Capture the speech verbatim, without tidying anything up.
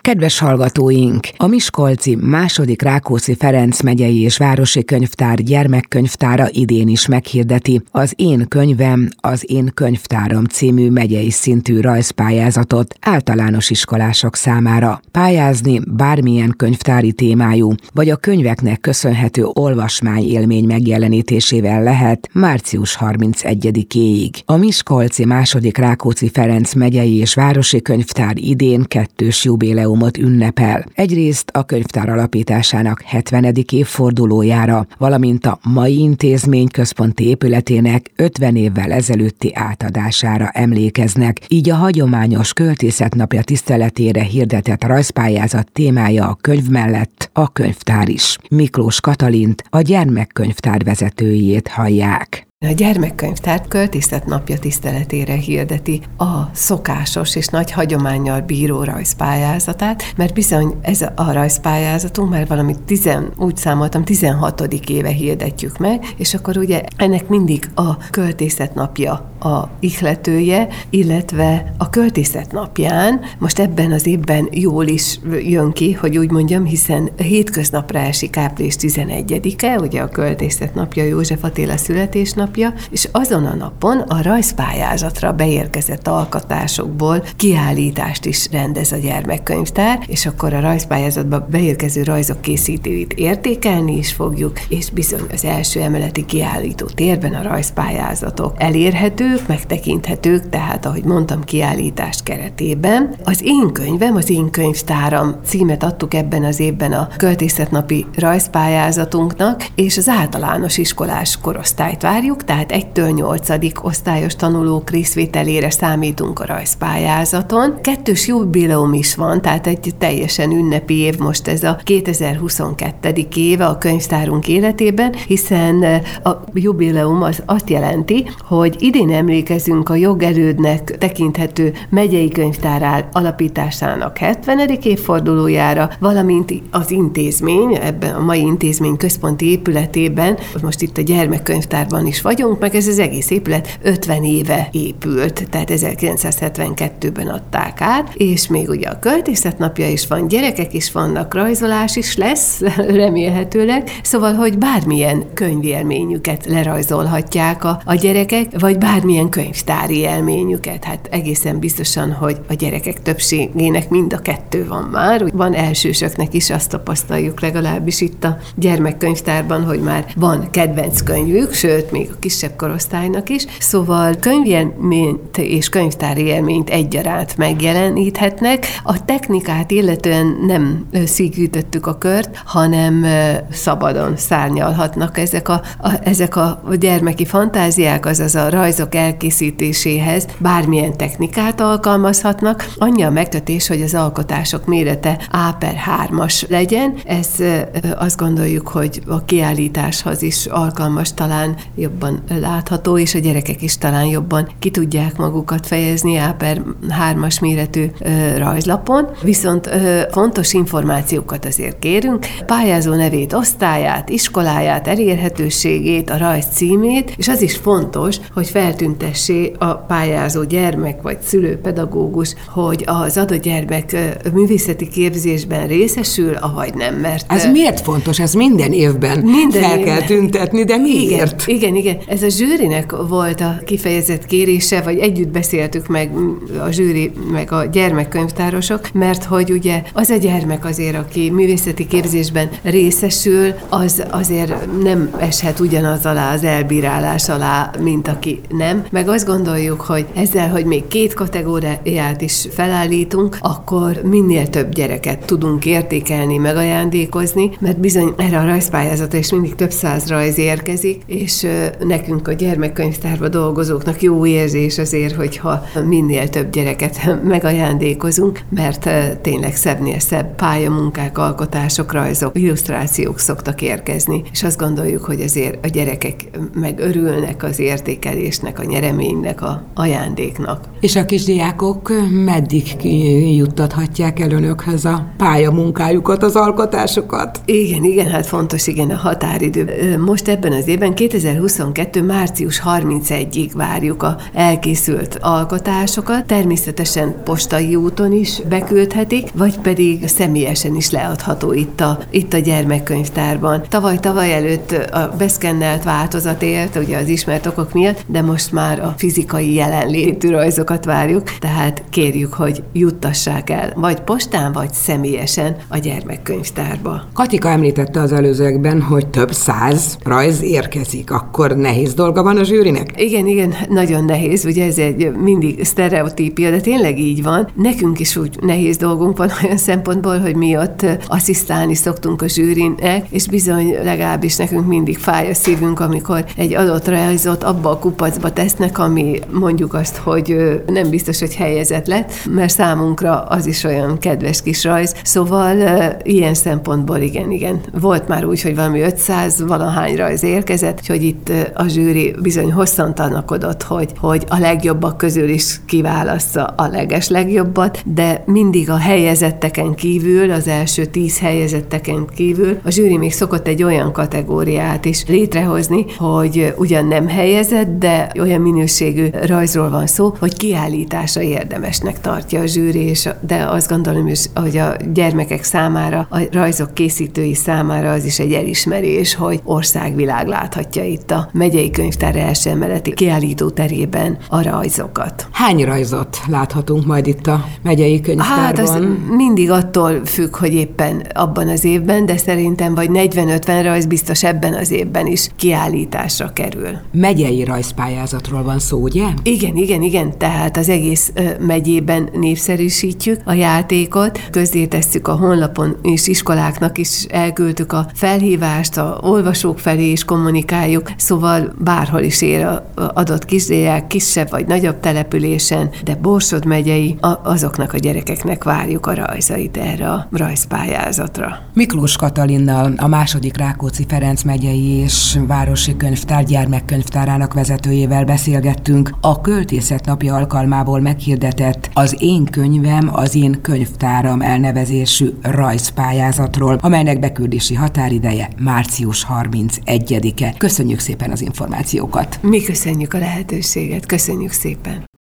Kedves hallgatóink! A Miskolci második Rákóczi Ferenc megyei és városi könyvtár gyermekkönyvtára idén is meghirdeti az Én könyvem, az Én könyvtáram című megyei szintű rajzpályázatot általános iskolások számára. Pályázni bármilyen könyvtári témájú, vagy a könyveknek köszönhető olvasmányélmény megjelenítésével lehet március harmincegyedikéig. A Miskolci második Rákóczi Ferenc megyei és városi könyvtár idén kettős jubileumot ünnepel. Egyrészt a könyvtár alapításának hetvenedik évfordulójára, valamint a mai intézmény központi épületének ötven évvel ezelőtti átadására emlékeznek, így a hagyományos költészetnapja tiszteletére hirdetett rajzpályázat témája a könyv mellett a könyvtár is. Miklós Katalint, a gyermekkönyvtár vezetőjét hallják. A gyermekkönyvtár költészetnapja tiszteletére hirdeti a szokásos és nagy hagyománnyal bíró rajzpályázatát, mert bizony ez a rajzpályázatunk már valami tizen, úgy számoltam, tizenhatodik éve hirdetjük meg, és akkor ugye ennek mindig a költészetnapja a ihletője, illetve a költészetnapján most ebben az évben jól is jön ki, hogy úgy mondjam, hiszen hétköznapra esik április tizenegyedike, ugye a költészetnapja, József Attila születésnapja, és azon a napon a rajzpályázatra beérkezett alkotásokból kiállítást is rendez a gyermekkönyvtár, és akkor a rajzpályázatba beérkező rajzok készítőit értékelni is fogjuk, és bizony az első emeleti kiállító térben a rajzpályázatok elérhetők, megtekinthetők, tehát ahogy mondtam, kiállítás keretében. Az Én könyvem, az Én könyvtáram címet adtuk ebben az évben a költészetnapi rajzpályázatunknak, és az általános iskolás korosztályt várjuk, tehát egytől nyolcadik osztályos tanulók részvételére számítunk a rajzpályázaton. Kettős jubileum is van, tehát egy teljesen ünnepi év most ez a kétezer-huszonkettő éve a könyvtárunk életében, hiszen a jubileum az azt jelenti, hogy idén emlékezünk a jogerődnek tekinthető megyei könyvtár alapításának hetvenedik évfordulójára, valamint az intézmény, ebben a mai intézmény központi épületében, most itt a gyermekkönyvtárban is vagyunk, meg ez az egész épület ötven éve épült, tehát ezerkilencszázhetvenkettőben adták át, és még ugye a költészetnapja is van, gyerekek is vannak, rajzolás is lesz, remélhetőleg, szóval, hogy bármilyen könyvélményüket lerajzolhatják a, a gyerekek, vagy bármilyen könyvtári élményüket. Hát egészen biztosan, hogy a gyerekek többségének mind a kettő van már. Van elsősöknek is, azt tapasztaljuk legalábbis itt a gyermekkönyvtárban, hogy már van kedvenc könyvük, sőt, még a kisebb korosztálynak is. Szóval könyvélményt és könyvtári élményt egyaránt megjeleníthetnek. A technikát illetően nem szűkítettük a kört, hanem szabadon szárnyalhatnak ezek a, a, ezek a gyermeki fantáziák, azaz a rajzok elkészítéséhez bármilyen technikát alkalmazhatnak. Annyi a megkötés, hogy az alkotások mérete á per hármas legyen. Ez azt gondoljuk, hogy a kiállításhoz is alkalmas, talán jobban látható, és a gyerekek is talán jobban ki tudják magukat fejezni á per hármas méretű ö, rajzlapon. Viszont ö, fontos információkat azért kérünk, pályázó nevét, osztályát, iskoláját, elérhetőségét, a rajz címét, és az is fontos, hogy feltüntessé a pályázó gyermek vagy szülőpedagógus, hogy az adott gyermek művészeti képzésben részesül, avagy nem, mert... Ez miért fontos? Ez minden évben minden fel évben kell tüntetni, de miért? Igen, igen, igen. Ez a zsűrinek volt a kifejezett kérése, vagy együtt beszéltük meg a zsűri, meg a gyermekkönyvtárosok, mert hogy ugye az a gyermek azért, aki művészeti képzésben részesül, az azért nem eshet ugyanaz alá, az elbírálás alá, mint aki nem. Meg azt gondoljuk, hogy ezzel, hogy még két kategóriát is felállítunk, akkor minél több gyereket tudunk értékelni, megajándékozni, mert bizony erre a rajzpályázatra is mindig több száz rajz érkezik, és nekünk a gyermekkönyvtárban dolgozóknak jó érzés azért, hogyha minél több gyereket megajándékozunk, mert tényleg szebbnél szebb pályamunkák, alkotások, rajzok, illusztrációk szoktak érkezni, és azt gondoljuk, hogy azért a gyerekek meg örülnek az értékelésnek, a a nyereménynek, a ajándéknak. És a kisdiákok meddig juttathatják el önökhöz a pályamunkájukat, az alkotásokat? Igen, igen, hát fontos, igen, a határidő. Most ebben az évben, kétezer-huszonkettő. március harmincegyedikéig várjuk a elkészült alkotásokat. Természetesen postai úton is beküldhetik, vagy pedig személyesen is leadható itt a, itt a gyermekkönyvtárban. Tavaly-tavaly előtt a beszkennelt változat élt, ugye az ismert okok miatt, de most már a fizikai jelenlétű rajzokat várjuk, tehát kérjük, hogy juttassák el, vagy postán, vagy személyesen a gyermekkönyvtárba. Katika említette az előzőekben, hogy több száz rajz érkezik, akkor nehéz dolga van a zsűrinek? Igen, igen, nagyon nehéz, ugye ez egy mindig sztereotípia, de tényleg így van. Nekünk is úgy nehéz dolgunk van olyan szempontból, hogy mi ott asszisztálni szoktunk a zsűrinek, és bizony legalábbis nekünk mindig fáj a szívünk, amikor egy adott rajzot abba a kupacba tesznek, ami mondjuk azt, hogy nem biztos, hogy helyezett lett, mert számunkra az is olyan kedves kis rajz. Szóval ilyen szempontból igen, igen. Volt már úgy, hogy valami ötszáz valahány rajz érkezett, hogy itt a zsűri bizony hosszan tanakodott, hogy, hogy a legjobbak közül is kiválassza a leges legjobbat, de mindig a helyezetteken kívül, az első tíz helyezetteken kívül a zsűri még szokott egy olyan kategóriát is létrehozni, hogy ugyan nem helyezett, de olyan minőségű rajzról van szó, hogy kiállításra érdemesnek tartja a zsűri, és de azt gondolom, hogy a gyermekek számára, a rajzok készítői számára az is egy elismerés, hogy országvilág láthatja itt a megyei könyvtár első emeleti kiállító terében a rajzokat. Hány rajzot láthatunk majd itt a megyei könyvtárban? Hát az mindig attól függ, hogy éppen abban az évben, de szerintem vagy negyven-ötven rajz biztos ebben az évben is kiállításra kerül. Megyei rajzpályázatról van szó, ugye? Igen, igen, igen, tehát az egész megyében népszerűsítjük a játékot, közzétesszük a honlapon, és iskoláknak is elküldtük a felhívást, a olvasók felé is kommunikáljuk, szóval bárhol is ér a adott kisdiák, kisebb vagy nagyobb településen, de Borsod megyei, azoknak a gyerekeknek várjuk a rajzait erre a rajzpályázatra. Miklós Katalinnal, a második Rákóczi Ferenc megyei és városi könyvtár gyermekkönyvtárának vezetőjével beszélgettünk a Költészet napja alkalmából meghirdetett Az én könyvem, az én könyvtáram elnevezésű rajzpályázatról, amelynek beküldési határideje március harmincegyedike. Köszönjük szépen az információkat! Mi köszönjük a lehetőséget, köszönjük szépen!